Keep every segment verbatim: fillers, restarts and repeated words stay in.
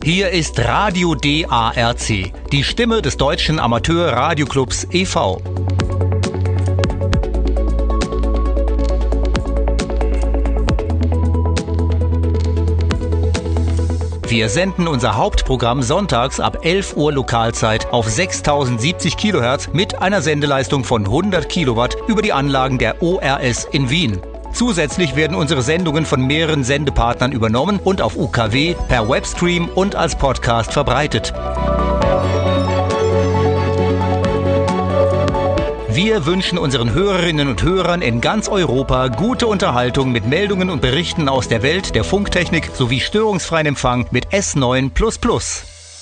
Hier ist Radio D A R C, die Stimme des Deutschen Amateur-Radioclubs e V Wir senden unser Hauptprogramm sonntags ab elf Uhr Lokalzeit auf sechstausendsiebzig Kilohertz mit einer Sendeleistung von hundert Kilowatt über die Anlagen der O R S in Wien. Zusätzlich werden unsere Sendungen von mehreren Sendepartnern übernommen und auf U K W, per Webstream und als Podcast verbreitet. Wir wünschen unseren Hörerinnen und Hörern in ganz Europa gute Unterhaltung mit Meldungen und Berichten aus der Welt der Funktechnik sowie störungsfreien Empfang mit S neun Plus Plus.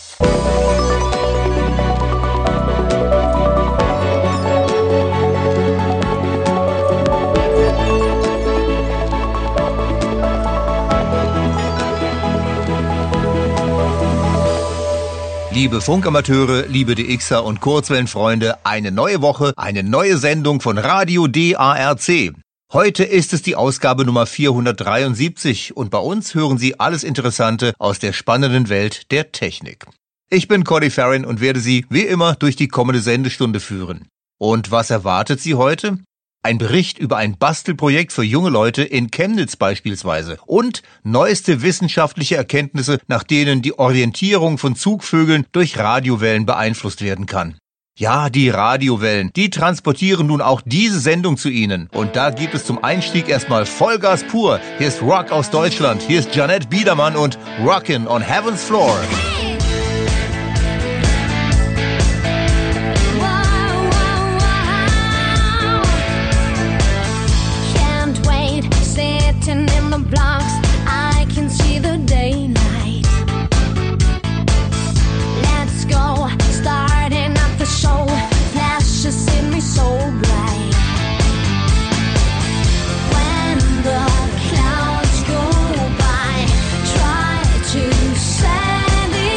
Liebe Funkamateure, liebe D Xer und Kurzwellenfreunde, eine neue Woche, eine neue Sendung von Radio D A R C. Heute ist es die Ausgabe Nummer vierhundertdreiundsiebzig und bei uns hören Sie alles Interessante aus der spannenden Welt der Technik. Ich bin Conny Farrin und werde Sie wie immer durch die kommende Sendestunde führen. Und was erwartet Sie heute? Ein Bericht über ein Bastelprojekt für junge Leute in Chemnitz beispielsweise und neueste wissenschaftliche Erkenntnisse, nach denen die Orientierung von Zugvögeln durch Radiowellen beeinflusst werden kann. Ja, die Radiowellen, die transportieren nun auch diese Sendung zu Ihnen. Und da gibt es zum Einstieg erstmal Vollgas pur. Hier ist Rock aus Deutschland, hier ist Janette Biedermann und Rockin' on Heaven's Floor. Blocks, I can see the daylight. Let's go, starting up the show. Flashes in me so bright. When the clouds go by, try to set it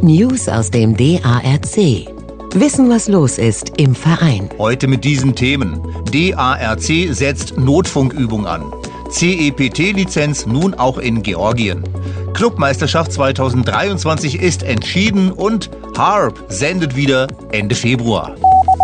News aus dem D A R C. Wissen, was los ist im Verein. Heute mit diesen Themen. D A R C setzt Notfunkübung an. C E P T-Lizenz nun auch in Georgien. Clubmeisterschaft zweitausenddreiundzwanzig ist entschieden und Harp sendet wieder Ende Februar.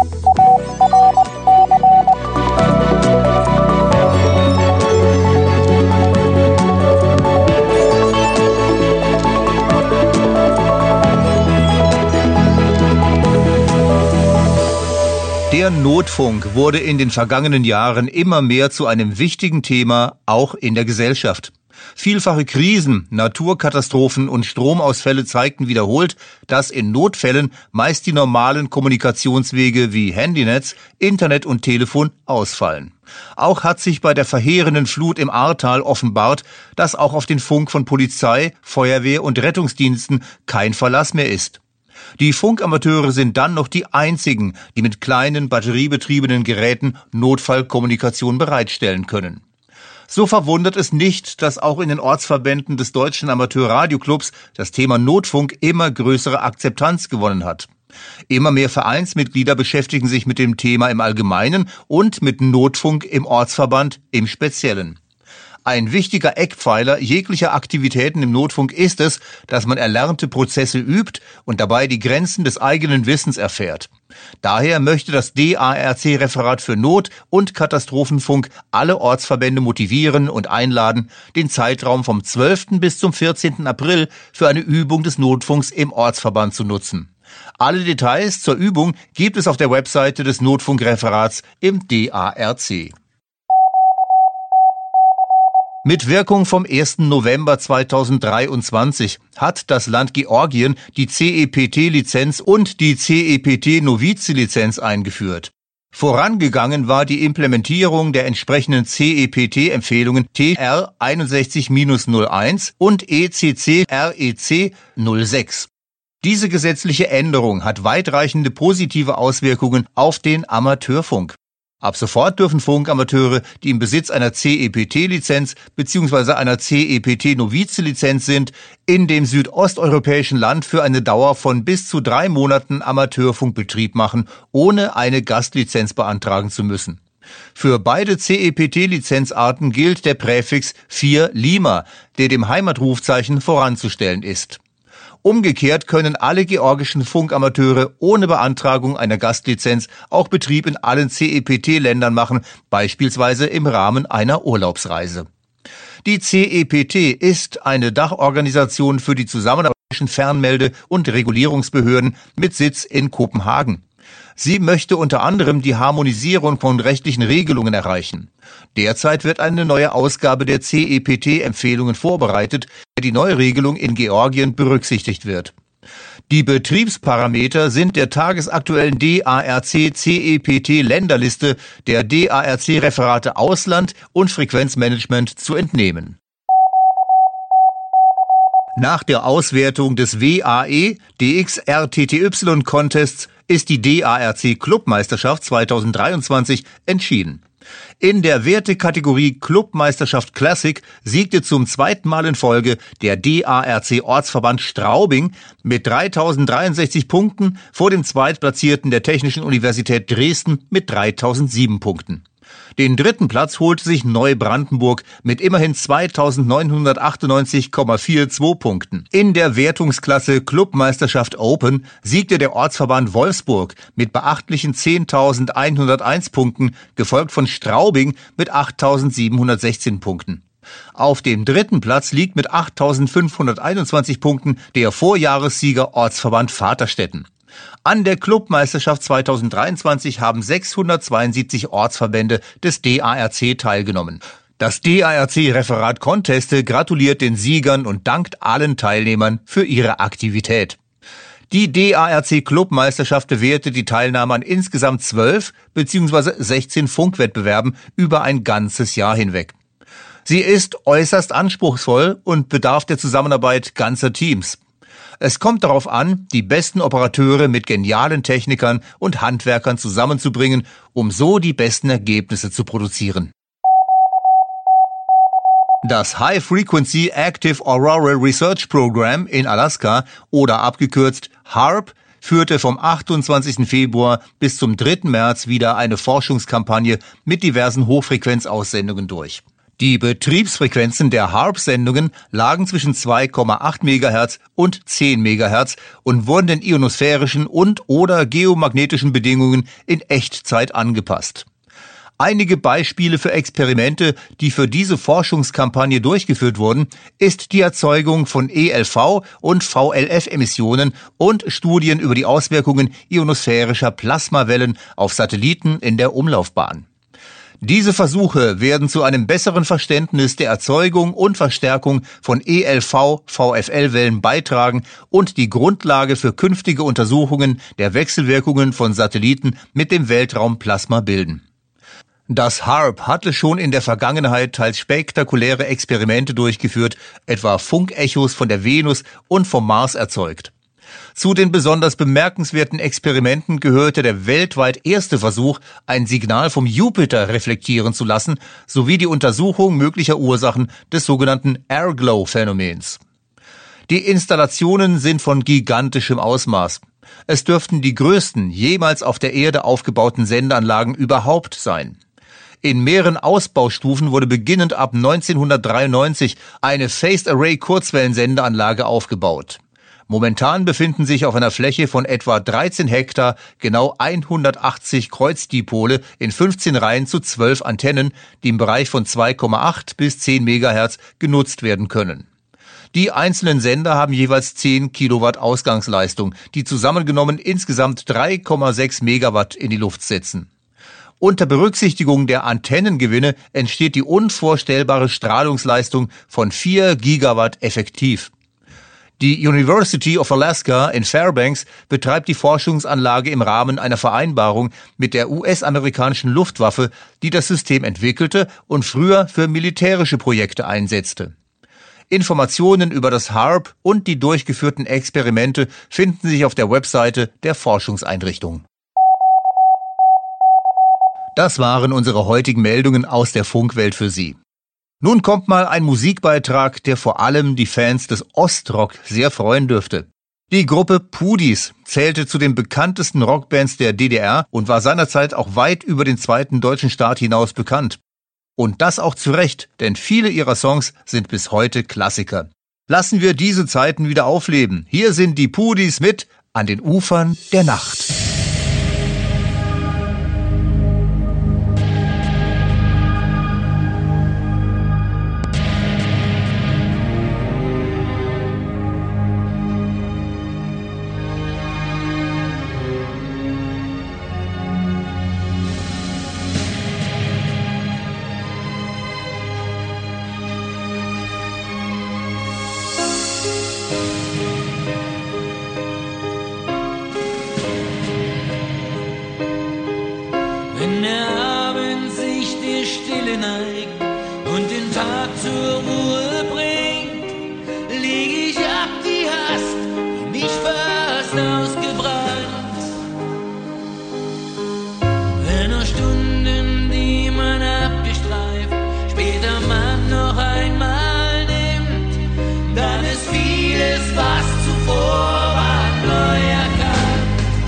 Der Notfunk wurde in den vergangenen Jahren immer mehr zu einem wichtigen Thema, auch in der Gesellschaft. Vielfache Krisen, Naturkatastrophen und Stromausfälle zeigten wiederholt, dass in Notfällen meist die normalen Kommunikationswege wie Handynetz, Internet und Telefon ausfallen. Auch hat sich bei der verheerenden Flut im Ahrtal offenbart, dass auch auf den Funk von Polizei, Feuerwehr und Rettungsdiensten kein Verlass mehr ist. Die Funkamateure sind dann noch die einzigen, die mit kleinen batteriebetriebenen Geräten Notfallkommunikation bereitstellen können. So verwundert es nicht, dass auch in den Ortsverbänden des Deutschen Amateurradioclubs das Thema Notfunk immer größere Akzeptanz gewonnen hat. Immer mehr Vereinsmitglieder beschäftigen sich mit dem Thema im Allgemeinen und mit Notfunk im Ortsverband im Speziellen. Ein wichtiger Eckpfeiler jeglicher Aktivitäten im Notfunk ist es, dass man erlernte Prozesse übt und dabei die Grenzen des eigenen Wissens erfährt. Daher möchte das D A R C-Referat für Not- und Katastrophenfunk alle Ortsverbände motivieren und einladen, den Zeitraum vom zwölften bis zum vierzehnten April für eine Übung des Notfunks im Ortsverband zu nutzen. Alle Details zur Übung gibt es auf der Webseite des Notfunkreferats im D A R C. Mit Wirkung vom ersten November zweitausenddreiundzwanzig hat das Land Georgien die C E P T-Lizenz und die C E P T-Novize-Lizenz eingeführt. Vorangegangen war die Implementierung der entsprechenden C E P T-Empfehlungen T R einundsechzig null eins und E C C R E C null sechs. Diese gesetzliche Änderung hat weitreichende positive Auswirkungen auf den Amateurfunk. Ab sofort dürfen Funkamateure, die im Besitz einer C E P T-Lizenz bzw. einer C E P T-Novize-Lizenz sind, in dem südosteuropäischen Land für eine Dauer von bis zu drei Monaten Amateurfunkbetrieb machen, ohne eine Gastlizenz beantragen zu müssen. Für beide C E P T-Lizenzarten gilt der Präfix vier Lima, der dem Heimatrufzeichen voranzustellen ist. Umgekehrt können alle georgischen Funkamateure ohne Beantragung einer Gastlizenz auch Betrieb in allen C E P T-Ländern machen, beispielsweise im Rahmen einer Urlaubsreise. Die C E P T ist eine Dachorganisation für die Zusammenarbeit zwischen Fernmelde- und Regulierungsbehörden mit Sitz in Kopenhagen. Sie möchte unter anderem die Harmonisierung von rechtlichen Regelungen erreichen. Derzeit wird eine neue Ausgabe der C E P T-Empfehlungen vorbereitet, der die neue Regelung in Georgien berücksichtigt wird. Die Betriebsparameter sind der tagesaktuellen D A R C C E P T-Länderliste der D A R C-Referate Ausland und Frequenzmanagement zu entnehmen. Nach der Auswertung des W A E D X R T T Y-Contests ist die D A R C Clubmeisterschaft zweitausenddreiundzwanzig entschieden. In der Wertekategorie Clubmeisterschaft Classic siegte zum zweiten Mal in Folge der D A R C-Ortsverband Straubing mit dreitausenddreiundsechzig Punkten vor dem Zweitplatzierten der Technischen Universität Dresden mit dreitausendsieben Punkten. Den dritten Platz holte sich Neubrandenburg mit immerhin zweitausendneunhundertachtundneunzig Komma zweiundvierzig Punkten. In der Wertungsklasse Clubmeisterschaft Open siegte der Ortsverband Wolfsburg mit beachtlichen zehntausendeinhunderteins Punkten, gefolgt von Straubing mit achttausendsiebenhundertsechzehn Punkten. Auf dem dritten Platz liegt mit achttausendfünfhunderteinundzwanzig Punkten der Vorjahressieger Ortsverband Vaterstetten. An der Clubmeisterschaft zweitausenddreiundzwanzig haben sechshundertzweiundsiebzig Ortsverbände des D A R C teilgenommen. Das D A R C-Referat Conteste gratuliert den Siegern und dankt allen Teilnehmern für ihre Aktivität. Die D A R C-Clubmeisterschaft bewertet die Teilnahme an insgesamt zwölf bzw. sechzehn Funkwettbewerben über ein ganzes Jahr hinweg. Sie ist äußerst anspruchsvoll und bedarf der Zusammenarbeit ganzer Teams. Es kommt darauf an, die besten Operateure mit genialen Technikern und Handwerkern zusammenzubringen, um so die besten Ergebnisse zu produzieren. Das High Frequency Active Auroral Research Program in Alaska oder abgekürzt HAARP führte vom achtundzwanzigsten Februar bis zum dritten März wieder eine Forschungskampagne mit diversen Hochfrequenzaussendungen durch. Die Betriebsfrequenzen der HAARP-Sendungen lagen zwischen zwei Komma acht Megahertz und zehn Megahertz und wurden den ionosphärischen und oder geomagnetischen Bedingungen in Echtzeit angepasst. Einige Beispiele für Experimente, die für diese Forschungskampagne durchgeführt wurden, ist die Erzeugung von E L V- und V L F-Emissionen und Studien über die Auswirkungen ionosphärischer Plasmawellen auf Satelliten in der Umlaufbahn. Diese Versuche werden zu einem besseren Verständnis der Erzeugung und Verstärkung von E L V-V F L-Wellen beitragen und die Grundlage für künftige Untersuchungen der Wechselwirkungen von Satelliten mit dem Weltraumplasma bilden. Das HAARP hatte schon in der Vergangenheit teils spektakuläre Experimente durchgeführt, etwa Funkechos von der Venus und vom Mars erzeugt. Zu den besonders bemerkenswerten Experimenten gehörte der weltweit erste Versuch, ein Signal vom Jupiter reflektieren zu lassen, sowie die Untersuchung möglicher Ursachen des sogenannten Airglow-Phänomens. Die Installationen sind von gigantischem Ausmaß. Es dürften die größten jemals auf der Erde aufgebauten Sendeanlagen überhaupt sein. In mehreren Ausbaustufen wurde beginnend ab neunzehnhundertdreiundneunzig eine Phased Array Kurzwellensendeanlage aufgebaut. Momentan befinden sich auf einer Fläche von etwa dreizehn Hektar genau hundertachtzig Kreuzdipole in fünfzehn Reihen zu zwölf Antennen, die im Bereich von zwei Komma acht bis zehn Megahertz genutzt werden können. Die einzelnen Sender haben jeweils zehn Kilowatt Ausgangsleistung, die zusammengenommen insgesamt drei Komma sechs Megawatt in die Luft setzen. Unter Berücksichtigung der Antennengewinne entsteht die unvorstellbare Strahlungsleistung von vier Gigawatt effektiv. Die University of Alaska in Fairbanks betreibt die Forschungsanlage im Rahmen einer Vereinbarung mit der U S-amerikanischen Luftwaffe, die das System entwickelte und früher für militärische Projekte einsetzte. Informationen über das HAARP und die durchgeführten Experimente finden sich auf der Webseite der Forschungseinrichtung. Das waren unsere heutigen Meldungen aus der Funkwelt für Sie. Nun kommt mal ein Musikbeitrag, der vor allem die Fans des Ostrock sehr freuen dürfte. Die Gruppe Pudis zählte zu den bekanntesten Rockbands der D D R und war seinerzeit auch weit über den zweiten deutschen Staat hinaus bekannt. Und das auch zu Recht, denn viele ihrer Songs sind bis heute Klassiker. Lassen wir diese Zeiten wieder aufleben. Hier sind die Pudis mit An den Ufern der Nacht. Wenn der Abend sich der Stille neigt und den Tag zur Ruhe bringt, leg ich ab die Hast und mich fast ausgebrannt. Wenn noch Stunden, die man abgestreift, später man noch einmal nimmt, dann ist vieles, was zuvor war, neu erkannt.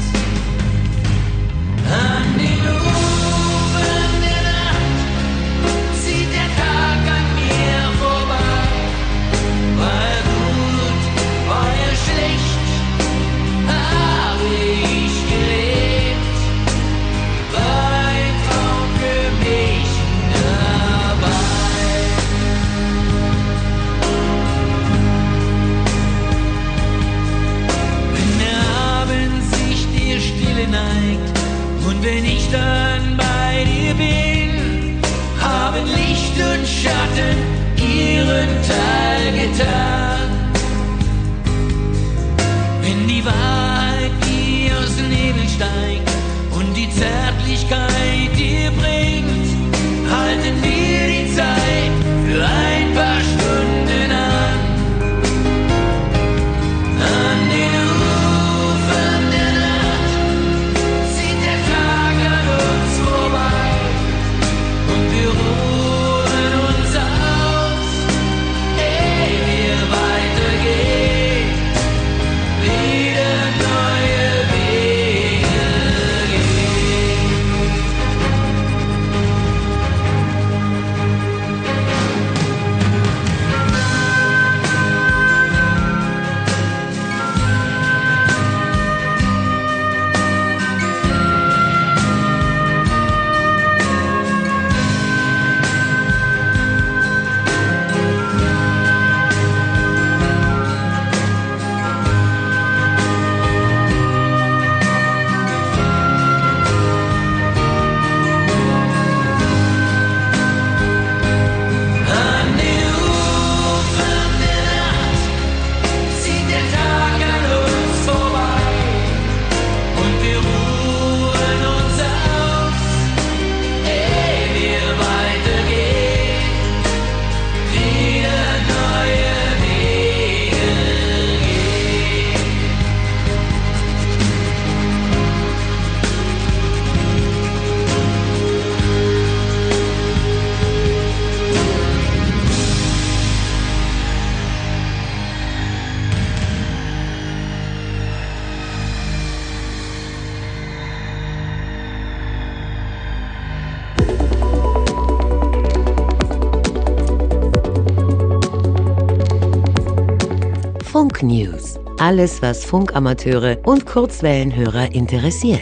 An den Ufern der Nacht zieht der Tag an mir vorbei. War er gut, war er schlecht, Funk News. Alles, was Funkamateure und Kurzwellenhörer interessiert.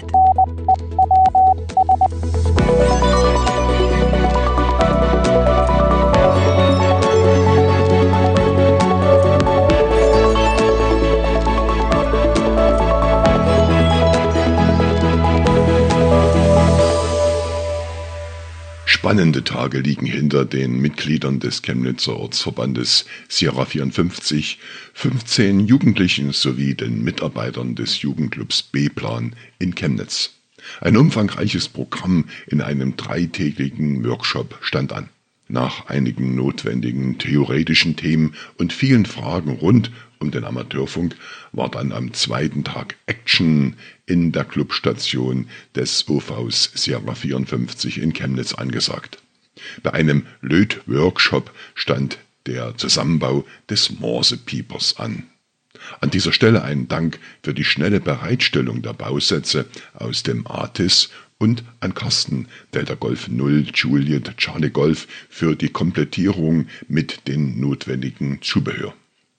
Spannende Tage liegen hinter den Mitgliedern des Chemnitzer Ortsverbandes Sierra vierundfünfzig, fünfzehn Jugendlichen sowie den Mitarbeitern des Jugendclubs B-Plan in Chemnitz. Ein umfangreiches Programm in einem dreitägigen Workshop stand an. Nach einigen notwendigen theoretischen Themen und vielen Fragen rund um den Amateurfunk war dann am zweiten Tag Action in der Clubstation des O Vs Sierra vierundfünfzig in Chemnitz angesagt. Bei einem Lötworkshop stand der Zusammenbau des Morsepiepers an. An dieser Stelle ein Dank für die schnelle Bereitstellung der Bausätze aus dem A T I S und an Carsten, Delta Golf null, Juliet, Charlie Golf für die Komplettierung mit den notwendigen Zubehör.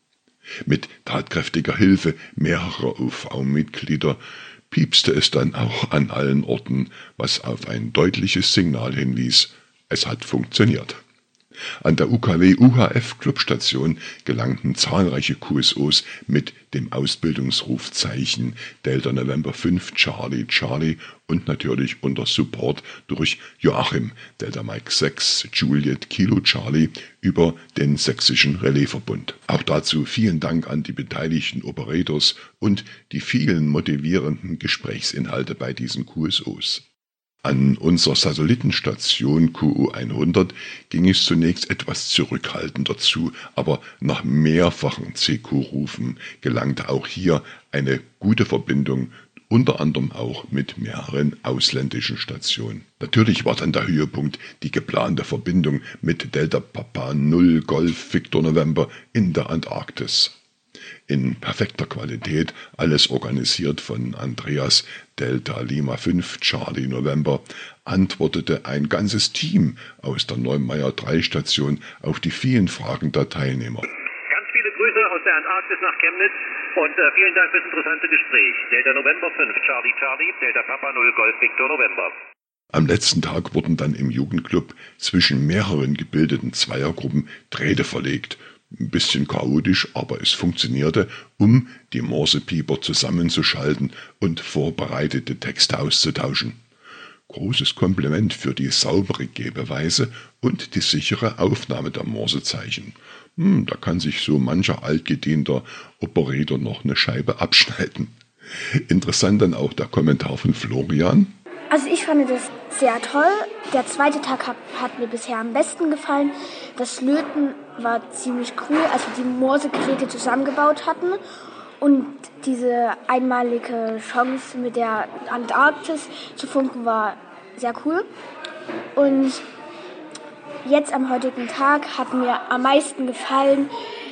Mit tatkräftiger Hilfe mehrerer O V-Mitglieder piepste es dann auch an allen Orten, was auf ein deutliches Signal hinwies: Es hat funktioniert. An der U K W-U H F-Clubstation gelangten zahlreiche Q S Os mit dem Ausbildungsrufzeichen Delta November fünf Charlie Charlie und natürlich unter Support durch Joachim Delta Mike sechs Juliet Kilo Charlie über den Sächsischen Relaisverbund. Auch dazu vielen Dank an die beteiligten Operators und die vielen motivierenden Gesprächsinhalte bei diesen Q S Os. An unserer Satellitenstation Q U hundert ging es zunächst etwas zurückhaltender zu, aber nach mehrfachen C Q-Rufen gelangte auch hier eine gute Verbindung, unter anderem auch mit mehreren ausländischen Stationen. Natürlich war dann der Höhepunkt die geplante Verbindung mit Delta Papa null Golf Victor November in der Antarktis. In perfekter Qualität, alles organisiert von Andreas Delta Lima fünf Charlie November, antwortete ein ganzes Team aus der Neumeier drei Station auf die vielen Fragen der Teilnehmer. Ganz viele Grüße aus der Antarktis nach Chemnitz und äh, vielen Dank fürs interessante Gespräch. Delta November fünf Charlie Charlie, Delta Papa null Golf Victor November. Am letzten Tag wurden dann im Jugendclub zwischen mehreren gebildeten Zweiergruppen Drähte verlegt. Ein bisschen chaotisch, aber es funktionierte, um die Morsepieper zusammenzuschalten und vorbereitete Texte auszutauschen. Großes Kompliment für die saubere Gebeweise und die sichere Aufnahme der Morsezeichen. Hm, da kann sich so mancher altgedienter Operator noch eine Scheibe abschneiden. Interessant dann auch der Kommentar von Florian. Also ich fand das sehr toll. Der zweite Tag hat, hat mir bisher am besten gefallen. Das Löten war ziemlich cool, als wir die Morsegeräte zusammengebaut hatten. Und diese einmalige Chance mit der Antarktis zu funken war sehr cool. Und jetzt am heutigen Tag hat mir am meisten gefallen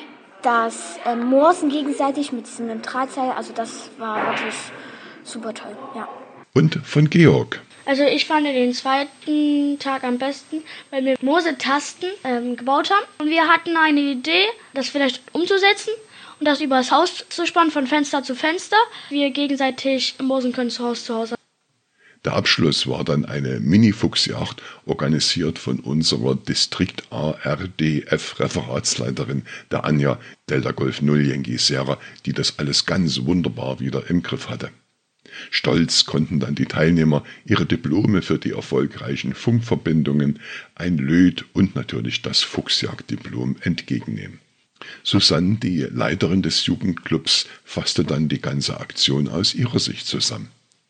das äh, Morsen gegenseitig mit diesem Drahtseil. Also das war wirklich super toll, ja. Und von Georg. Also ich fand den zweiten Tag am besten, weil wir Morsetasten ähm, gebaut haben. Und wir hatten eine Idee, das vielleicht umzusetzen und das übers Haus zu spannen, von Fenster zu Fenster. Wir gegenseitig morsen können zu Haus zu Haus. Der Abschluss war dann eine Mini-Fuchsjagd, organisiert von unserer Distrikt-A R D F-Referatsleiterin, der Anja Delta Golf null Yankee Sierra, die das alles ganz wunderbar wieder im Griff hatte. Stolz konnten dann die Teilnehmer ihre Diplome für die erfolgreichen Funkverbindungen, ein Löt und natürlich das Fuchsjagddiplom entgegennehmen. Susanne, die Leiterin des Jugendclubs, fasste dann die ganze Aktion aus ihrer Sicht zusammen.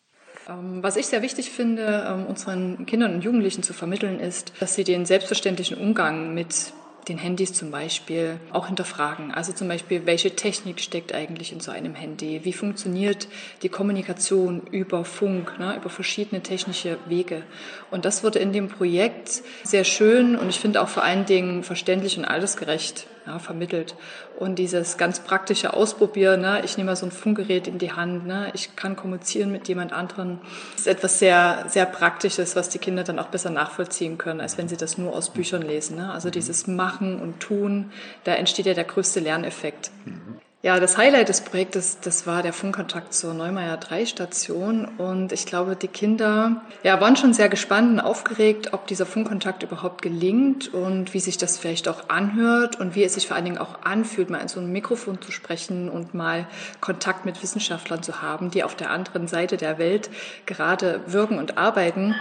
Was ich sehr wichtig finde, unseren Kindern und Jugendlichen zu vermitteln, ist, dass sie den selbstverständlichen Umgang mit den Handys zum Beispiel auch hinterfragen. Also zum Beispiel, welche Technik steckt eigentlich in so einem Handy? Wie funktioniert die Kommunikation über Funk, ne, über verschiedene technische Wege? Und das wurde in dem Projekt sehr schön und ich finde auch vor allen Dingen verständlich und altersgerecht ja, vermittelt. Und dieses ganz praktische Ausprobieren, ne, ich nehme mal so ein Funkgerät in die Hand, ne, ich kann kommunizieren mit jemand anderem, ist etwas sehr, sehr Praktisches, was die Kinder dann auch besser nachvollziehen können, als wenn sie das nur aus Büchern lesen. Ne? Also dieses Machen und Tun, da entsteht ja der größte Lerneffekt. Ja, das Highlight des Projektes, das war der Funkkontakt zur Neumeier drei Station. Und ich glaube, die Kinder ja, waren schon sehr gespannt und aufgeregt, ob dieser Funkkontakt überhaupt gelingt und wie sich das vielleicht auch anhört und wie es sich vor allen Dingen auch anfühlt, mal in so ein Mikrofon zu sprechen und mal Kontakt mit Wissenschaftlern zu haben, die auf der anderen Seite der Welt gerade wirken und arbeiten.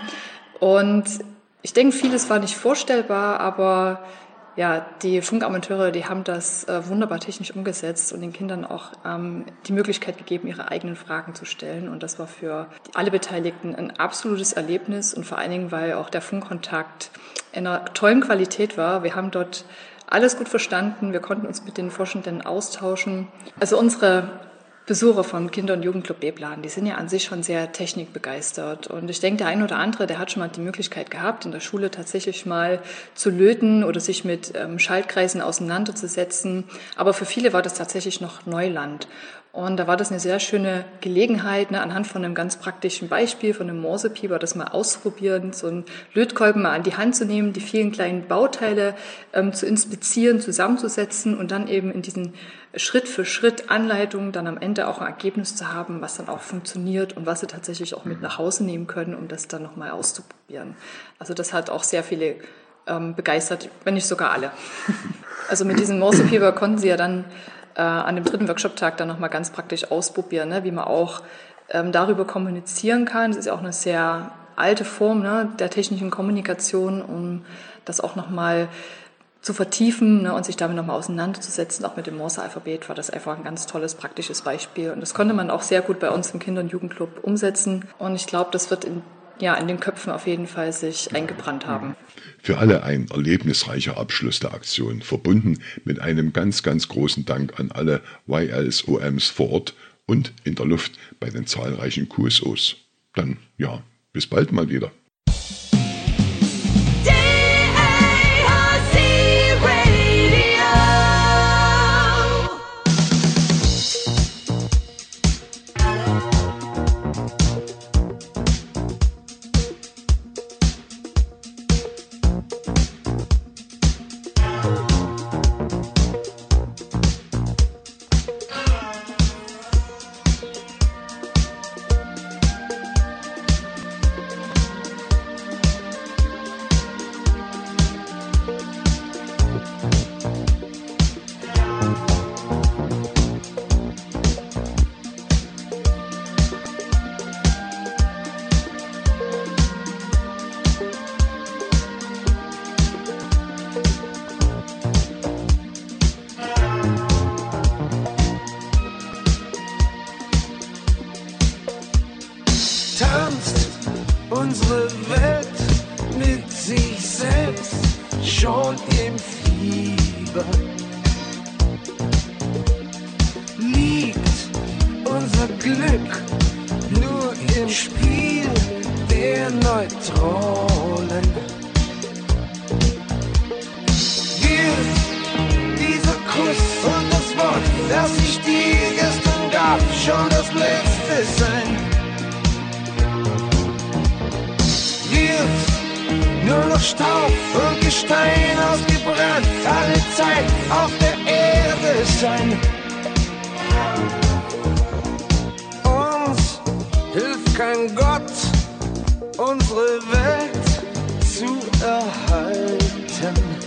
Und ich denke, vieles war nicht vorstellbar, aber ja, die Funkamateure, die haben das äh, wunderbar technisch umgesetzt und den Kindern auch ähm, die Möglichkeit gegeben, ihre eigenen Fragen zu stellen. Und das war für alle Beteiligten ein absolutes Erlebnis und vor allen Dingen, weil auch der Funkkontakt in einer tollen Qualität war. Wir haben dort alles gut verstanden, wir konnten uns mit den Forschenden austauschen. Also unsere Besucher vom Kinder- und Jugendclub B-Plan, die sind ja an sich schon sehr technikbegeistert. Und ich denke, der ein oder andere, der hat schon mal die Möglichkeit gehabt, in der Schule tatsächlich mal zu löten oder sich mit ähm, Schaltkreisen auseinanderzusetzen. Aber für viele war das tatsächlich noch Neuland. Und da war das eine sehr schöne Gelegenheit, ne, anhand von einem ganz praktischen Beispiel, von einem Morsepieper, das mal auszuprobieren, so einen Lötkolben mal an die Hand zu nehmen, die vielen kleinen Bauteile ähm, zu inspizieren, zusammenzusetzen und dann eben in diesen Schritt für Schritt Anleitungen dann am Ende auch ein Ergebnis zu haben, was dann auch funktioniert und was sie tatsächlich auch mit nach Hause nehmen können, um das dann nochmal auszuprobieren. Also das hat auch sehr viele ähm, begeistert, wenn nicht sogar alle. Also mit diesem Morsepieper konnten sie ja dann äh, an dem dritten Workshop-Tag dann nochmal ganz praktisch ausprobieren, ne, wie man auch ähm, darüber kommunizieren kann. Das ist ja auch eine sehr alte Form, ne, der technischen Kommunikation, um das auch nochmal zu vertiefen, ne, und sich damit nochmal auseinanderzusetzen. Auch mit dem Morse-Alphabet war das einfach ein ganz tolles, praktisches Beispiel. Und das konnte man auch sehr gut bei uns im Kinder- und Jugendclub umsetzen. Und ich glaube, das wird in, ja, in den Köpfen auf jeden Fall sich eingebrannt haben. Für alle ein erlebnisreicher Abschluss der Aktion, verbunden mit einem ganz, ganz großen Dank an alle Y Ls O Ms vor Ort und in der Luft bei den zahlreichen Q S Os. Dann, ja, bis bald mal wieder. Tanzt unsere Welt mit sich selbst schon im Fieber. Liegt unser Glück nur im Spiel der Neutronen? Wird dieser Kuss und das Wort, das ich dir gestern gab, schon das letzte sein? Wird nur noch Staub und Gestein ausgebrannt alle Zeit auf der Erde sein? Uns hilft kein Gott, unsere Welt zu erhalten.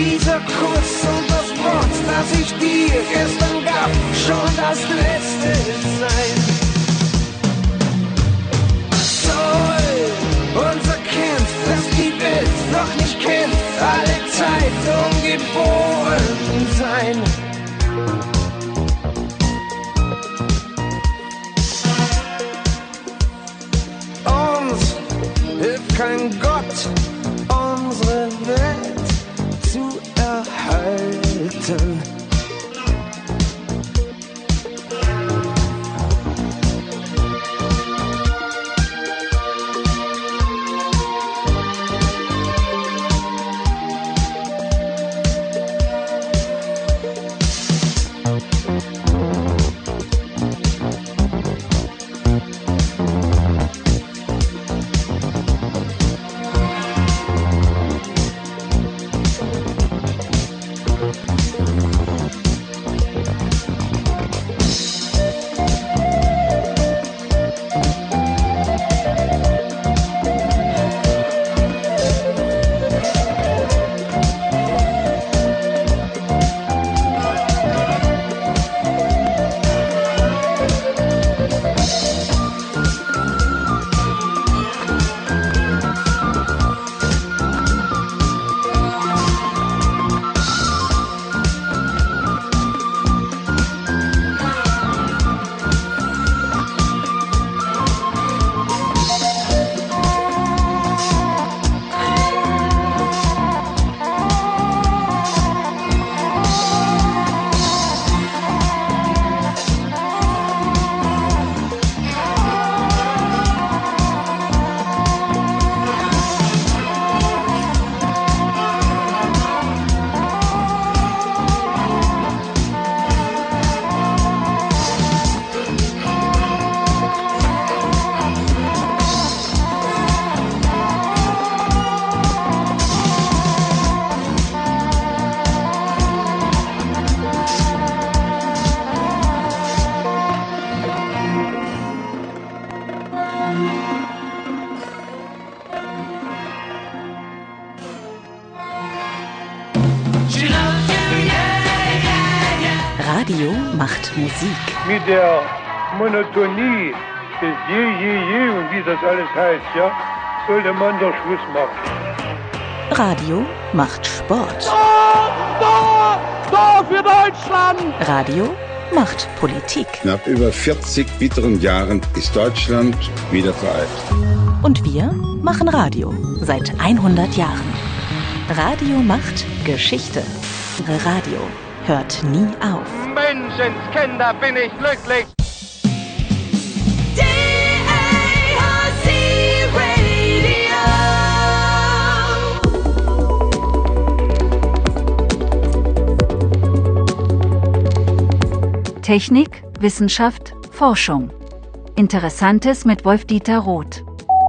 dieser Kuss und das Wort, das ich dir gestern gab, schon das letzte sein. Toll, unser Kind, das die Welt noch nicht kennt, alle Zeit ungeboren sein. Uns hilft kein Gott, unsere Welt zu erhalten. Radio macht Musik. Mit der Monotonie des Je, Je, Je und wie das alles heißt, ja, sollte man doch Schluss machen. Radio macht Sport. Tor, Tor, Tor für Deutschland! Radio macht Politik. Nach über vierzig bitteren Jahren ist Deutschland wieder vereint. Und wir machen Radio seit hundert Jahren. Radio macht Geschichte. Radio hört nie auf. Menschenskinder, bin ich glücklich! D A H C Radio. Technik, Wissenschaft, Forschung. Interessantes mit Wolf-Dieter Roth.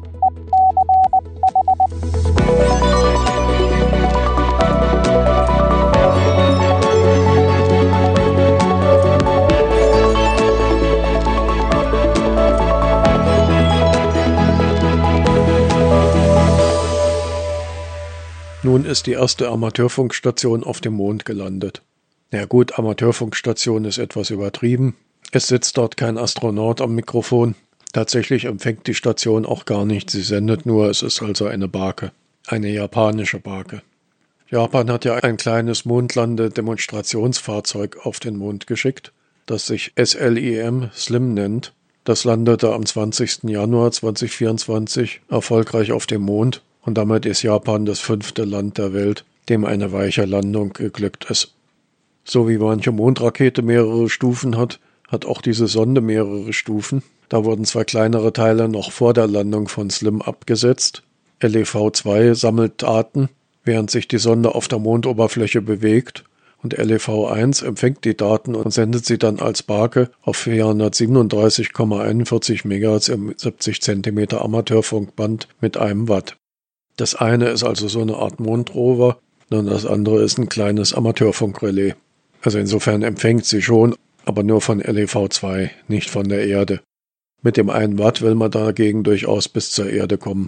Nun ist die erste Amateurfunkstation auf dem Mond gelandet. Na gut, Amateurfunkstation ist etwas übertrieben. Es sitzt dort kein Astronaut am Mikrofon. Tatsächlich empfängt die Station auch gar nicht, sie sendet nur, es ist also eine Barke. Eine japanische Barke. Japan hat ja ein kleines Mondlande-Demonstrationsfahrzeug auf den Mond geschickt, das sich S L I M Slim nennt. Das landete am zwanzigsten Januar zweitausendvierundzwanzig erfolgreich auf dem Mond. Und damit ist Japan das fünfte Land der Welt, dem eine weiche Landung geglückt ist. So wie manche Mondrakete mehrere Stufen hat, hat auch diese Sonde mehrere Stufen. Da wurden zwei kleinere Teile noch vor der Landung von Slim abgesetzt. L E V zwei sammelt Daten, während sich die Sonde auf der Mondoberfläche bewegt. Und L E V eins empfängt die Daten und sendet sie dann als Barke auf vierhundertsiebenunddreißig Komma einundvierzig Megahertz im siebzig Zentimeter Amateurfunkband mit einem Watt. Das eine ist also so eine Art Mondrover, und das andere ist ein kleines Amateurfunkrelais. Also insofern empfängt sie schon, aber nur von L E V zwei, nicht von der Erde. Mit dem einen Watt will man dagegen durchaus bis zur Erde kommen.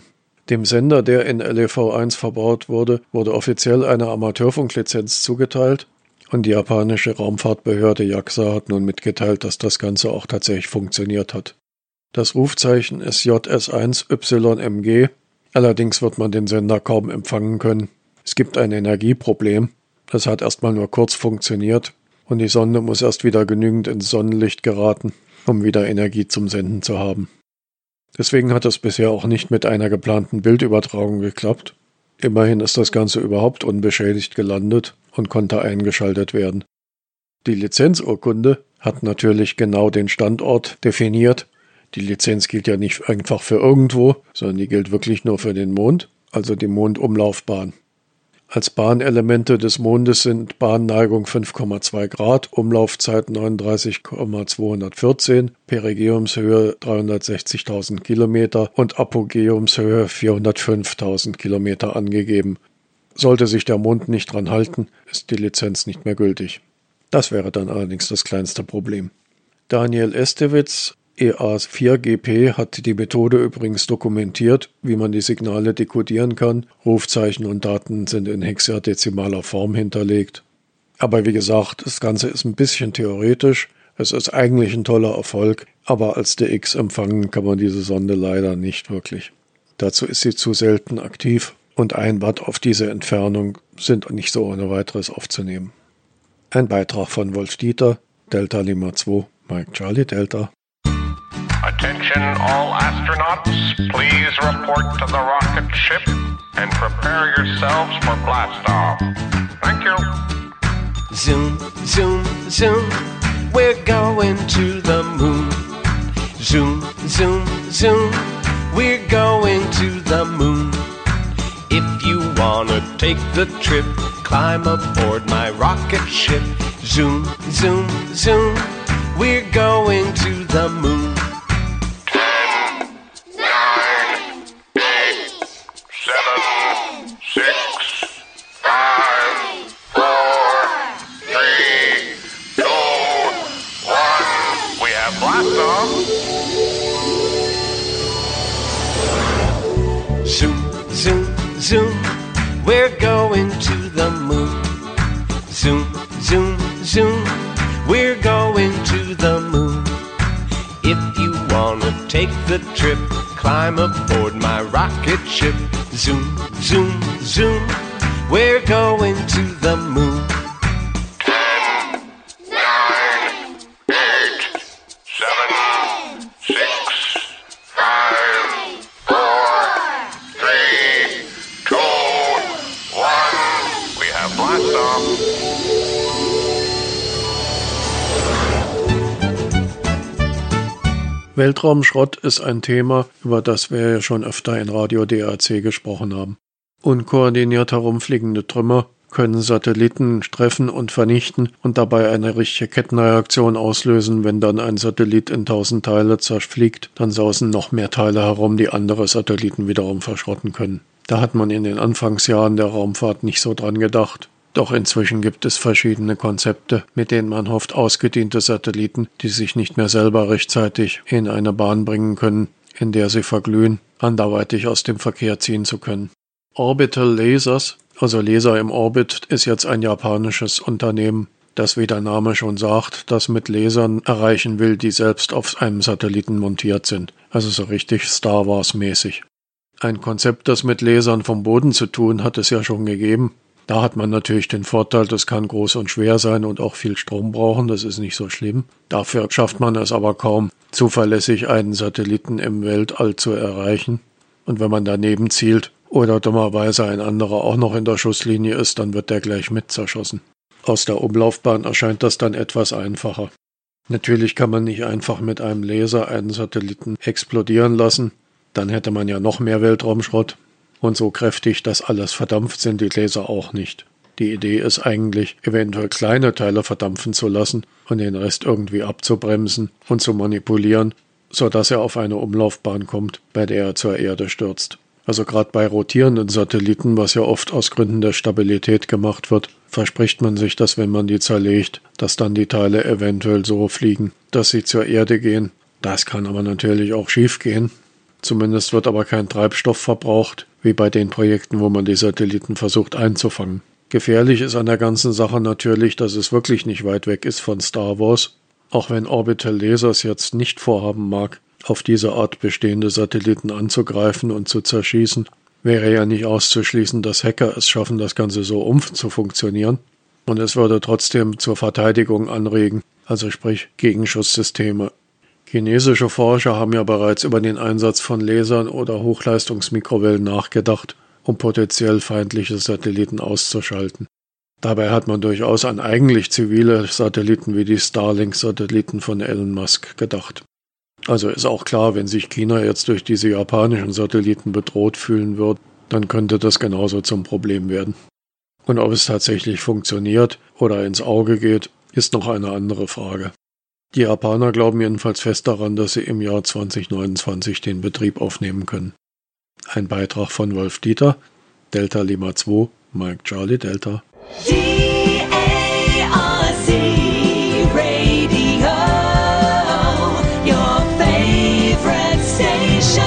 Dem Sender, der in L E V eins verbaut wurde, wurde offiziell eine Amateurfunklizenz zugeteilt und die japanische Raumfahrtbehörde JAXA hat nun mitgeteilt, dass das Ganze auch tatsächlich funktioniert hat. Das Rufzeichen ist J S eins Y M G, allerdings wird man den Sender kaum empfangen können. Es gibt ein Energieproblem, das hat erstmal nur kurz funktioniert und die Sonde muss erst wieder genügend ins Sonnenlicht geraten, um wieder Energie zum Senden zu haben. Deswegen hat es bisher auch nicht mit einer geplanten Bildübertragung geklappt. Immerhin ist das Ganze überhaupt unbeschädigt gelandet und konnte eingeschaltet werden. Die Lizenzurkunde hat natürlich genau den Standort definiert. Die Lizenz gilt ja nicht einfach für irgendwo, sondern die gilt wirklich nur für den Mond, also die Mondumlaufbahn. Als Bahnelemente des Mondes sind Bahnneigung fünf Komma zwei Grad, Umlaufzeit neununddreißig Komma zweihundertvierzehn, Perigeumshöhe dreihundertsechzigtausend Kilometer und Apogeumshöhe vierhundertfünftausend Kilometer angegeben. Sollte sich der Mond nicht dran halten, ist die Lizenz nicht mehr gültig. Das wäre dann allerdings das kleinste Problem. Daniel Estewitz, E A vier G P, hat die Methode übrigens dokumentiert, wie man die Signale dekodieren kann. Rufzeichen und Daten sind in hexadezimaler Form hinterlegt. Aber wie gesagt, das Ganze ist ein bisschen theoretisch. Es ist eigentlich ein toller Erfolg, aber als D X empfangen kann man diese Sonde leider nicht wirklich. Dazu ist sie zu selten aktiv und ein Watt auf diese Entfernung sind nicht so ohne weiteres aufzunehmen. Ein Beitrag von Wolf Dieter, Delta Lima zwei, Mike Charlie Delta. Attention all astronauts, please report to the rocket ship and prepare yourselves for blast off. Thank you. Zoom, zoom, zoom, we're going to the moon. Zoom, zoom, zoom, we're going to the moon. If you wanna take the trip, climb aboard my rocket ship. Zoom, zoom, zoom, we're going to the moon. Zoom, zoom, zoom, we're going to the moon. Zoom, zoom, zoom, we're going to the moon. If you wanna take the trip, climb aboard my rocket ship. Zoom, zoom, zoom, we're going to the moon. Weltraumschrott ist ein Thema, über das wir ja schon öfter in Radio D A C gesprochen haben. Unkoordiniert herumfliegende Trümmer können Satelliten treffen und vernichten und dabei eine richtige Kettenreaktion auslösen. Wenn dann ein Satellit in tausend Teile zerfliegt, dann sausen noch mehr Teile herum, die andere Satelliten wiederum verschrotten können. Da hat man in den Anfangsjahren der Raumfahrt nicht so dran gedacht. Doch inzwischen gibt es verschiedene Konzepte, mit denen man hofft, ausgediente Satelliten, die sich nicht mehr selber rechtzeitig in eine Bahn bringen können, in der sie verglühen, anderweitig aus dem Verkehr ziehen zu können. Orbital Lasers, also Laser im Orbit, ist jetzt ein japanisches Unternehmen, das, wie der Name schon sagt, das mit Lasern erreichen will, die selbst auf einem Satelliten montiert sind, also so richtig Star Wars mäßig. Ein Konzept, das mit Lasern vom Boden zu tun hat, es ja schon gegeben. Da hat man natürlich den Vorteil, das kann groß und schwer sein und auch viel Strom brauchen, das ist nicht so schlimm. Dafür schafft man es aber kaum, zuverlässig einen Satelliten im Weltall zu erreichen. Und wenn man daneben zielt oder dummerweise ein anderer auch noch in der Schusslinie ist, dann wird der gleich mit zerschossen. Aus der Umlaufbahn erscheint das dann etwas einfacher. Natürlich kann man nicht einfach mit einem Laser einen Satelliten explodieren lassen, dann hätte man ja noch mehr Weltraumschrott. Und so kräftig, dass alles verdampft, sind die Laser auch nicht. Die Idee ist eigentlich, eventuell kleine Teile verdampfen zu lassen und den Rest irgendwie abzubremsen und zu manipulieren, sodass er auf eine Umlaufbahn kommt, bei der er zur Erde stürzt. Also gerade bei rotierenden Satelliten, was ja oft aus Gründen der Stabilität gemacht wird, verspricht man sich, dass wenn man die zerlegt, dass dann die Teile eventuell so fliegen, dass sie zur Erde gehen. Das kann aber natürlich auch schief gehen. Zumindest wird aber kein Treibstoff verbraucht, wie bei den Projekten, wo man die Satelliten versucht einzufangen. Gefährlich ist an der ganzen Sache natürlich, dass es wirklich nicht weit weg ist von Star Wars, auch wenn Orbital Lasers jetzt nicht vorhaben mag, auf diese Art bestehende Satelliten anzugreifen und zu zerschießen, wäre ja nicht auszuschließen, dass Hacker es schaffen, das Ganze so umzufunktionieren. Und es würde trotzdem zur Verteidigung anregen, also sprich Gegenschusssysteme. Chinesische Forscher haben ja bereits über den Einsatz von Lasern oder Hochleistungsmikrowellen nachgedacht, um potenziell feindliche Satelliten auszuschalten. Dabei hat man durchaus an eigentlich zivile Satelliten wie die Starlink-Satelliten von Elon Musk gedacht. Also ist auch klar, wenn sich China jetzt durch diese japanischen Satelliten bedroht fühlen wird, dann könnte das genauso zum Problem werden. Und ob es tatsächlich funktioniert oder ins Auge geht, ist noch eine andere Frage. Die Japaner glauben jedenfalls fest daran, dass sie im Jahr zwanzig neunundzwanzig den Betrieb aufnehmen können. Ein Beitrag von Wolf Dieter, Delta Lima zwei, Mike Charlie Delta. D A R C Radio, your favorite station.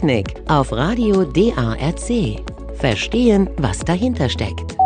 Technik auf Radio D A R C. Verstehen, was dahinter steckt.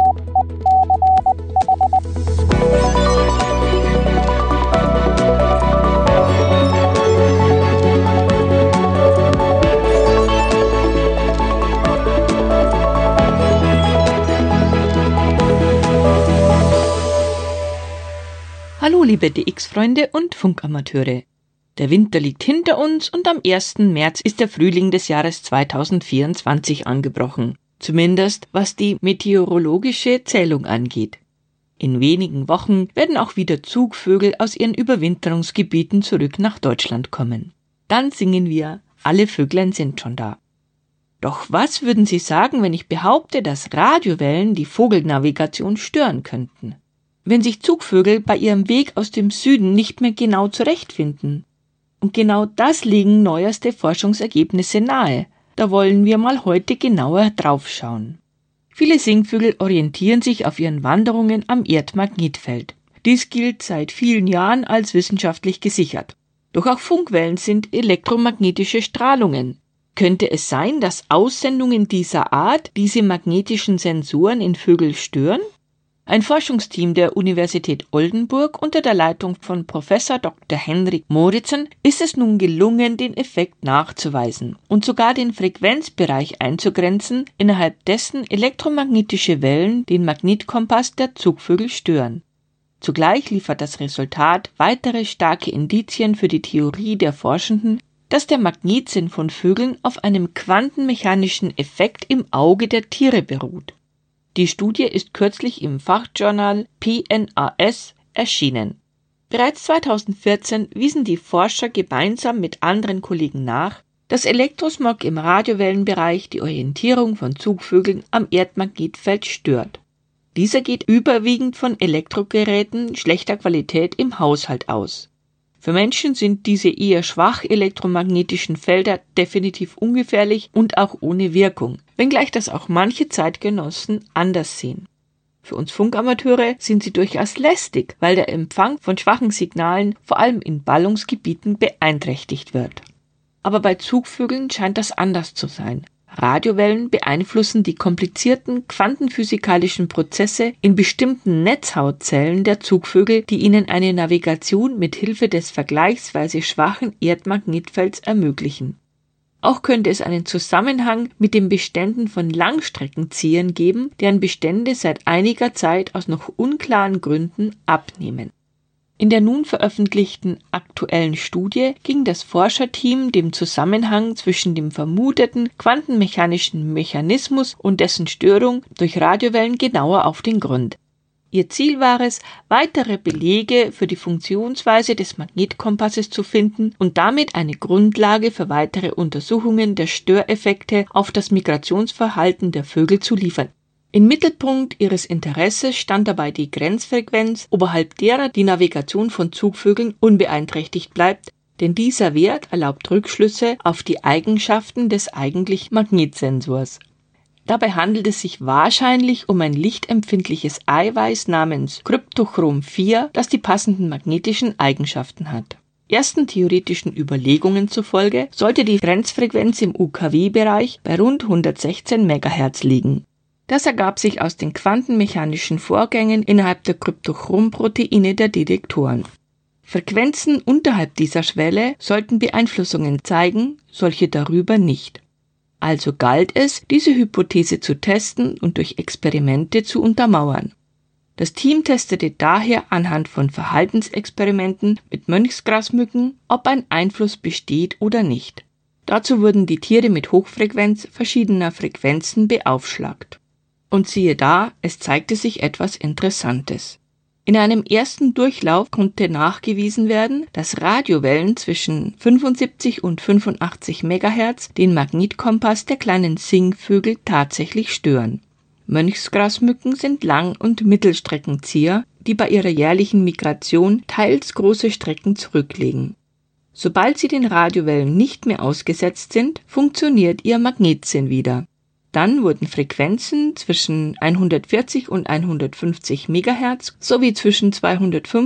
Hallo liebe D X-Freunde und Funkamateure. Der Winter liegt hinter uns und am ersten März ist der Frühling des Jahres zweitausendvierundzwanzig angebrochen. Zumindest was die meteorologische Zählung angeht. In wenigen Wochen werden auch wieder Zugvögel aus ihren Überwinterungsgebieten zurück nach Deutschland kommen. Dann singen wir, alle Vöglein sind schon da. Doch was würden Sie sagen, wenn ich behaupte, dass Radiowellen die Vogelnavigation stören könnten? Wenn sich Zugvögel bei ihrem Weg aus dem Süden nicht mehr genau zurechtfinden? Und genau das legen neueste Forschungsergebnisse nahe. Da wollen wir mal heute genauer draufschauen. Viele Singvögel orientieren sich auf ihren Wanderungen am Erdmagnetfeld. Dies gilt seit vielen Jahren als wissenschaftlich gesichert. Doch auch Funkwellen sind elektromagnetische Strahlungen. Könnte es sein, dass Aussendungen dieser Art diese magnetischen Sensoren in Vögeln stören? Ein Forschungsteam der Universität Oldenburg unter der Leitung von Professor Doktor Henrik Moritzen ist es nun gelungen, den Effekt nachzuweisen und sogar den Frequenzbereich einzugrenzen, innerhalb dessen elektromagnetische Wellen den Magnetkompass der Zugvögel stören. Zugleich liefert das Resultat weitere starke Indizien für die Theorie der Forschenden, dass der Magnetsinn von Vögeln auf einem quantenmechanischen Effekt im Auge der Tiere beruht. Die Studie ist kürzlich im Fachjournal P N A S erschienen. Bereits zweitausendvierzehn wiesen die Forscher gemeinsam mit anderen Kollegen nach, dass Elektrosmog im Radiowellenbereich die Orientierung von Zugvögeln am Erdmagnetfeld stört. Dieser geht überwiegend von Elektrogeräten schlechter Qualität im Haushalt aus. Für Menschen sind diese eher schwach elektromagnetischen Felder definitiv ungefährlich und auch ohne Wirkung, wenngleich das auch manche Zeitgenossen anders sehen. Für uns Funkamateure sind sie durchaus lästig, weil der Empfang von schwachen Signalen vor allem in Ballungsgebieten beeinträchtigt wird. Aber bei Zugvögeln scheint das anders zu sein. Radiowellen beeinflussen die komplizierten quantenphysikalischen Prozesse in bestimmten Netzhautzellen der Zugvögel, die ihnen eine Navigation mit Hilfe des vergleichsweise schwachen Erdmagnetfelds ermöglichen. Auch könnte es einen Zusammenhang mit den Beständen von Langstreckenziehern geben, deren Bestände seit einiger Zeit aus noch unklaren Gründen abnehmen. In der nun veröffentlichten aktuellen Studie ging das Forscherteam dem Zusammenhang zwischen dem vermuteten quantenmechanischen Mechanismus und dessen Störung durch Radiowellen genauer auf den Grund. Ihr Ziel war es, weitere Belege für die Funktionsweise des Magnetkompasses zu finden und damit eine Grundlage für weitere Untersuchungen der Störeffekte auf das Migrationsverhalten der Vögel zu liefern. Im Mittelpunkt ihres Interesses stand dabei die Grenzfrequenz, oberhalb derer die Navigation von Zugvögeln unbeeinträchtigt bleibt, denn dieser Wert erlaubt Rückschlüsse auf die Eigenschaften des eigentlichen Magnetsensors. Dabei handelt es sich wahrscheinlich um ein lichtempfindliches Eiweiß namens Kryptochrom vier, das die passenden magnetischen Eigenschaften hat. Ersten theoretischen Überlegungen zufolge sollte die Grenzfrequenz im U K W-Bereich bei rund hundertsechzehn Megahertz liegen. Das ergab sich aus den quantenmechanischen Vorgängen innerhalb der Kryptochrom-Proteine der Detektoren. Frequenzen unterhalb dieser Schwelle sollten Beeinflussungen zeigen, solche darüber nicht. Also galt es, diese Hypothese zu testen und durch Experimente zu untermauern. Das Team testete daher anhand von Verhaltensexperimenten mit Mönchsgrasmücken, ob ein Einfluss besteht oder nicht. Dazu wurden die Tiere mit Hochfrequenz verschiedener Frequenzen beaufschlagt. Und siehe da, es zeigte sich etwas Interessantes. In einem ersten Durchlauf konnte nachgewiesen werden, dass Radiowellen zwischen fünfundsiebzig und fünfundachtzig Megahertz den Magnetkompass der kleinen Singvögel tatsächlich stören. Mönchsgrasmücken sind Lang- und Mittelstreckenzieher, die bei ihrer jährlichen Migration teils große Strecken zurücklegen. Sobald sie den Radiowellen nicht mehr ausgesetzt sind, funktioniert ihr Magnetsinn wieder. Dann wurden Frequenzen zwischen hundertvierzig und hundertfünfzig Megahertz sowie zwischen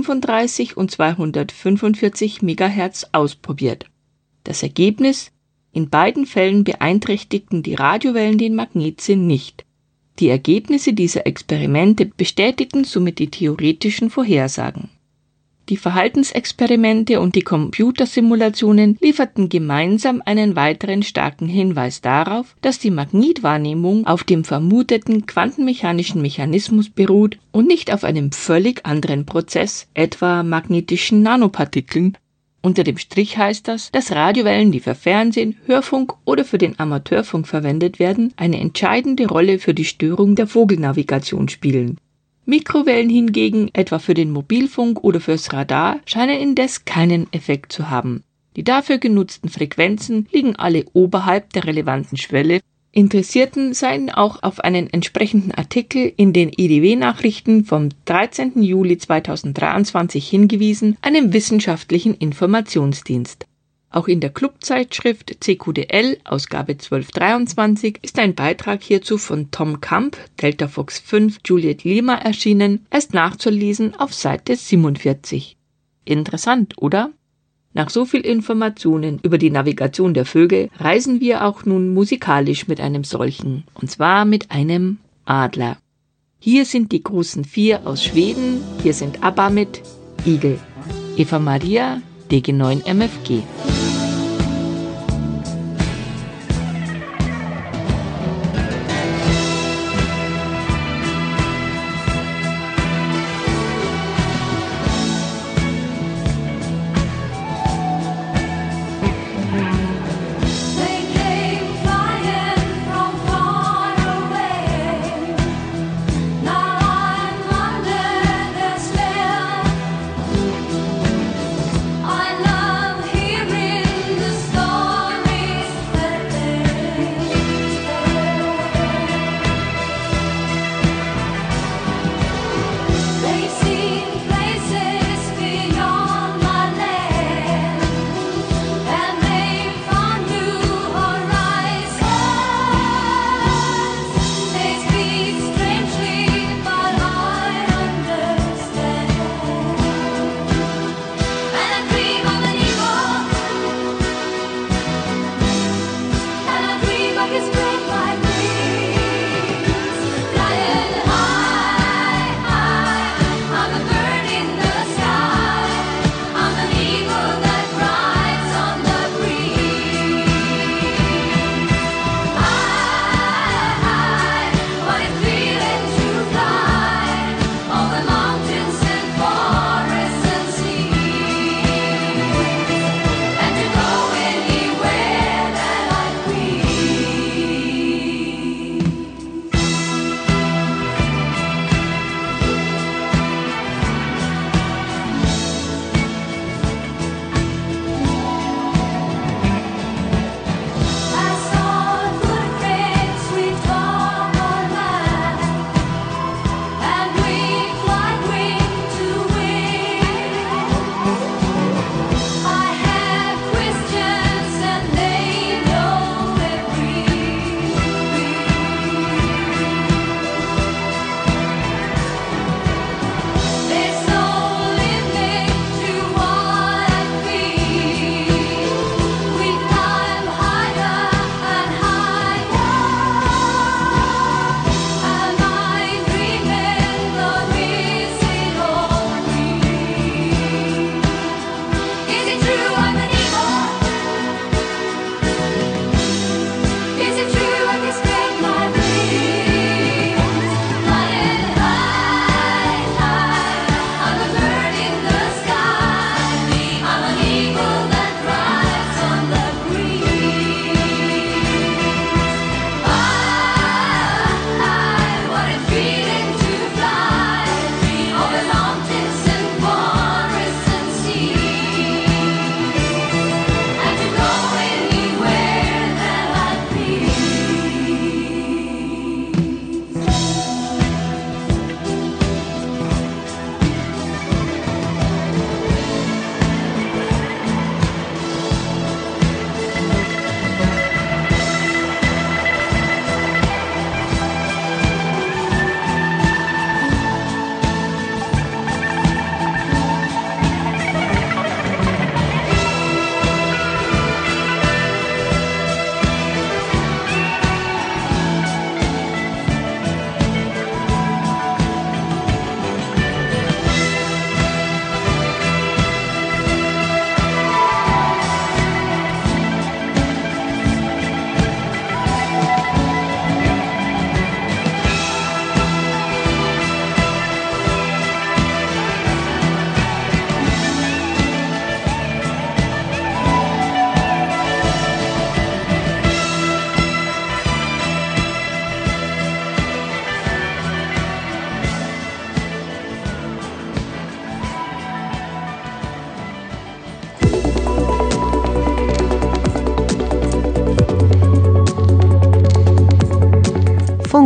zweihundertfünfunddreißig und zweihundertfünfundvierzig Megahertz ausprobiert. Das Ergebnis: In beiden Fällen beeinträchtigten die Radiowellen den Magnetsinn nicht. Die Ergebnisse dieser Experimente bestätigten somit die theoretischen Vorhersagen. Die Verhaltensexperimente und die Computersimulationen lieferten gemeinsam einen weiteren starken Hinweis darauf, dass die Magnetwahrnehmung auf dem vermuteten quantenmechanischen Mechanismus beruht und nicht auf einem völlig anderen Prozess, etwa magnetischen Nanopartikeln. Unter dem Strich heißt das, dass Radiowellen, die für Fernsehen, Hörfunk oder für den Amateurfunk verwendet werden, eine entscheidende Rolle für die Störung der Vogelnavigation spielen. Mikrowellen hingegen, etwa für den Mobilfunk oder fürs Radar, scheinen indes keinen Effekt zu haben. Die dafür genutzten Frequenzen liegen alle oberhalb der relevanten Schwelle. Interessierten seien auch auf einen entsprechenden Artikel in den I D W-Nachrichten vom dreizehnten Juli zweitausenddreiundzwanzig hingewiesen, einem wissenschaftlichen Informationsdienst. Auch in der Clubzeitschrift C Q D L, Ausgabe zwölf dreiundzwanzig, ist ein Beitrag hierzu von Tom Kamp, Delta Fox fünf, Juliet Lima erschienen, erst nachzulesen auf Seite siebenundvierzig. Interessant, oder? Nach so viel Informationen über die Navigation der Vögel reisen wir auch nun musikalisch mit einem solchen, und zwar mit einem Adler. Hier sind die großen vier aus Schweden, hier sind ABBA mit Igel. Eva Maria, D G neun M F G. I love hearing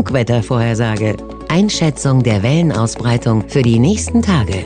Funkwettervorhersage. Einschätzung der Wellenausbreitung für die nächsten Tage.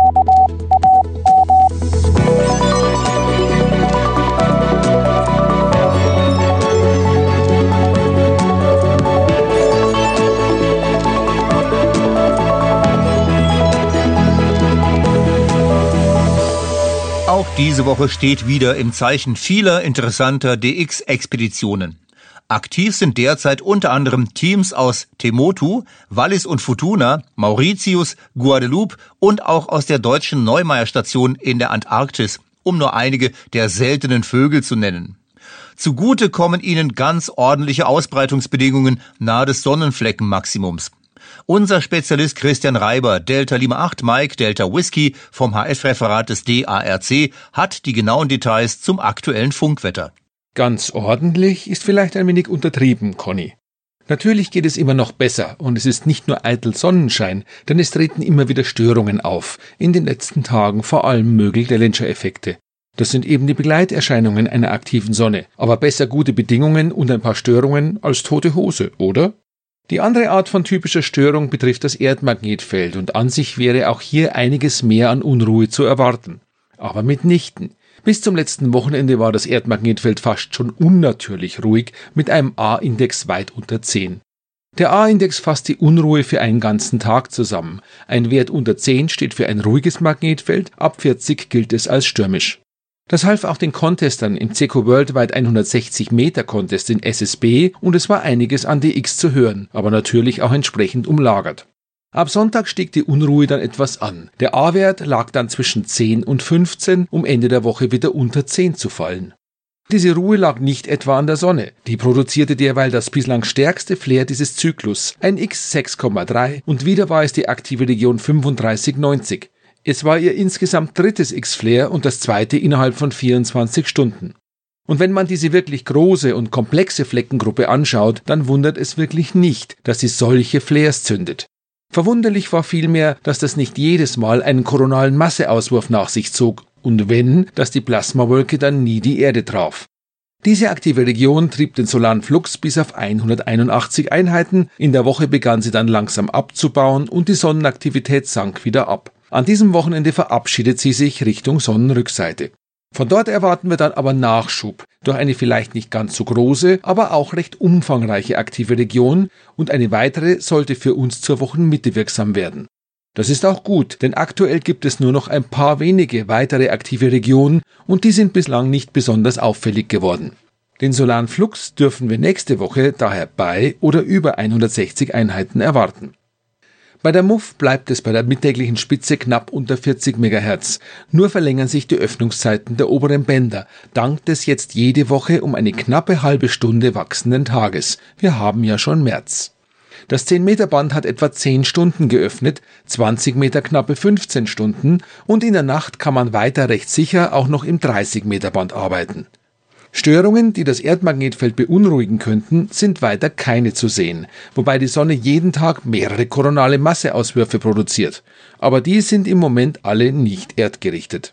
Auch diese Woche steht wieder im Zeichen vieler interessanter D X-Expeditionen. Aktiv sind derzeit unter anderem Teams aus Temotu, Wallis und Futuna, Mauritius, Guadeloupe und auch aus der deutschen Neumeier-Station in der Antarktis, um nur einige der seltenen Vögel zu nennen. Zugute kommen ihnen ganz ordentliche Ausbreitungsbedingungen nahe des Sonnenfleckenmaximums. Unser Spezialist Christian Reiber, Delta Lima acht Mike, Delta Whisky vom H F-Referat des D A R C, hat die genauen Details zum aktuellen Funkwetter. Ganz ordentlich ist vielleicht ein wenig untertrieben, Conny. Natürlich geht es immer noch besser und es ist nicht nur eitel Sonnenschein, denn es treten immer wieder Störungen auf, in den letzten Tagen vor allem Mögel-Dellinger-Effekte. Das sind eben die Begleiterscheinungen einer aktiven Sonne, aber besser gute Bedingungen und ein paar Störungen als tote Hose, oder? Die andere Art von typischer Störung betrifft das Erdmagnetfeld und an sich wäre auch hier einiges mehr an Unruhe zu erwarten. Aber mitnichten. Bis zum letzten Wochenende war das Erdmagnetfeld fast schon unnatürlich ruhig mit einem A-Index weit unter zehn. Der A-Index fasst die Unruhe für einen ganzen Tag zusammen. Ein Wert unter zehn steht für ein ruhiges Magnetfeld, ab vierzig gilt es als stürmisch. Das half auch den Contestern im Zeco Worldwide hundertsechzig Meter Contest in S S B und es war einiges an D X zu hören, aber natürlich auch entsprechend umlagert. Ab Sonntag stieg die Unruhe dann etwas an. Der A-Wert lag dann zwischen zehn und fünfzehn, um Ende der Woche wieder unter zehn zu fallen. Diese Ruhe lag nicht etwa an der Sonne. Die produzierte derweil das bislang stärkste Flare dieses Zyklus, ein X sechs Komma drei, und wieder war es die aktive Region fünfunddreißig neunzig. Es war ihr insgesamt drittes X-Flare und das zweite innerhalb von vierundzwanzig Stunden. Und wenn man diese wirklich große und komplexe Fleckengruppe anschaut, dann wundert es wirklich nicht, dass sie solche Flares zündet. Verwunderlich war vielmehr, dass das nicht jedes Mal einen koronalen Masseauswurf nach sich zog und wenn, dass die Plasmawolke dann nie die Erde traf. Diese aktive Region trieb den solaren Flux bis auf hunderteinundachtzig Einheiten, in der Woche begann sie dann langsam abzubauen und die Sonnenaktivität sank wieder ab. An diesem Wochenende verabschiedet sie sich Richtung Sonnenrückseite. Von dort erwarten wir dann aber Nachschub durch eine vielleicht nicht ganz so große, aber auch recht umfangreiche aktive Region und eine weitere sollte für uns zur Wochenmitte wirksam werden. Das ist auch gut, denn aktuell gibt es nur noch ein paar wenige weitere aktive Regionen und die sind bislang nicht besonders auffällig geworden. Den solaren Flux dürfen wir nächste Woche daher bei oder über hundertsechzig Einheiten erwarten. Bei der M U F bleibt es bei der mittäglichen Spitze knapp unter vierzig Megahertz. Nur verlängern sich die Öffnungszeiten der oberen Bänder, dank des jetzt jede Woche um eine knappe halbe Stunde wachsenden Tages. Wir haben ja schon März. Das zehn Meter Band hat etwa zehn Stunden geöffnet, zwanzig Meter knappe fünfzehn Stunden und in der Nacht kann man weiter recht sicher auch noch im dreißig Meter Band arbeiten. Störungen, die das Erdmagnetfeld beunruhigen könnten, sind weiter keine zu sehen, wobei die Sonne jeden Tag mehrere koronale Masseauswürfe produziert. Aber die sind im Moment alle nicht erdgerichtet.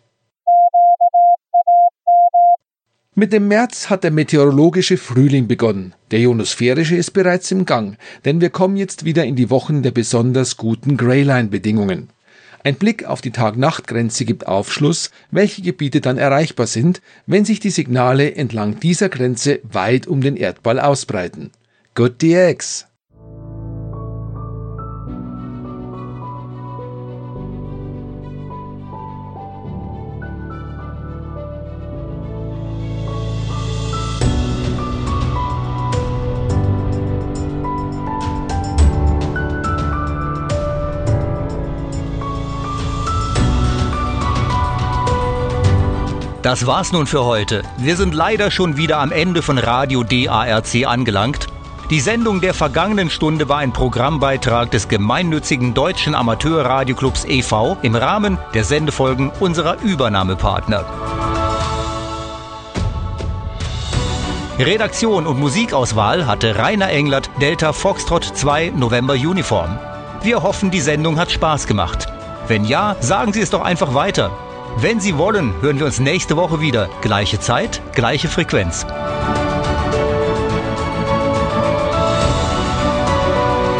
Mit dem März hat der meteorologische Frühling begonnen. Der ionosphärische ist bereits im Gang, denn wir kommen jetzt wieder in die Wochen der besonders guten Greyline-Bedingungen. Ein Blick auf die Tag-Nacht-Grenze gibt Aufschluss, welche Gebiete dann erreichbar sind, wenn sich die Signale entlang dieser Grenze weit um den Erdball ausbreiten. Good D X! Das war's nun für heute. Wir sind leider schon wieder am Ende von Radio D A R C angelangt. Die Sendung der vergangenen Stunde war ein Programmbeitrag des gemeinnützigen Deutschen Amateurradioclubs e V im Rahmen der Sendefolgen unserer Übernahmepartner. Redaktion und Musikauswahl hatte Rainer Englert, Delta Foxtrot zwei November Uniform. Wir hoffen, die Sendung hat Spaß gemacht. Wenn ja, sagen Sie es doch einfach weiter. Wenn Sie wollen, hören wir uns nächste Woche wieder. Gleiche Zeit, gleiche Frequenz.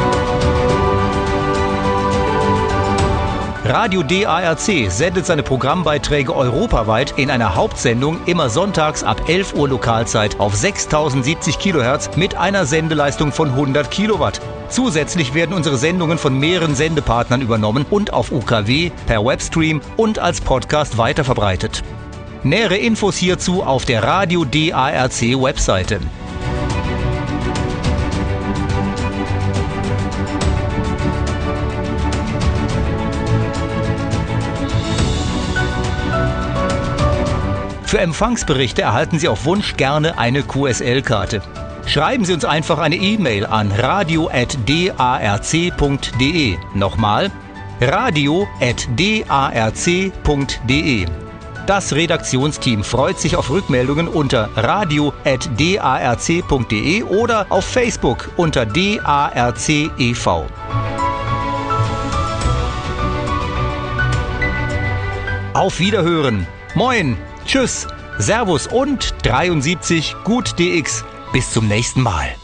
Radio D A R C sendet seine Programmbeiträge europaweit in einer Hauptsendung immer sonntags ab elf Uhr Lokalzeit auf sechstausendsiebzig Kilohertz mit einer Sendeleistung von hundert Kilowatt. Zusätzlich werden unsere Sendungen von mehreren Sendepartnern übernommen und auf U K W, per Webstream und als Podcast weiterverbreitet. Nähere Infos hierzu auf der Radio D A R C Webseite. Für Empfangsberichte erhalten Sie auf Wunsch gerne eine Q S L-Karte. Schreiben Sie uns einfach eine E-Mail an radio at d a r c punkt d e. Nochmal, radio at d a r c punkt d e. Das Redaktionsteam freut sich auf Rückmeldungen unter radio at d a r c punkt d e oder auf Facebook unter D A R C E V. Auf Wiederhören. Moin. Tschüss, Servus und dreiundsiebzig Gut D X. Bis zum nächsten Mal.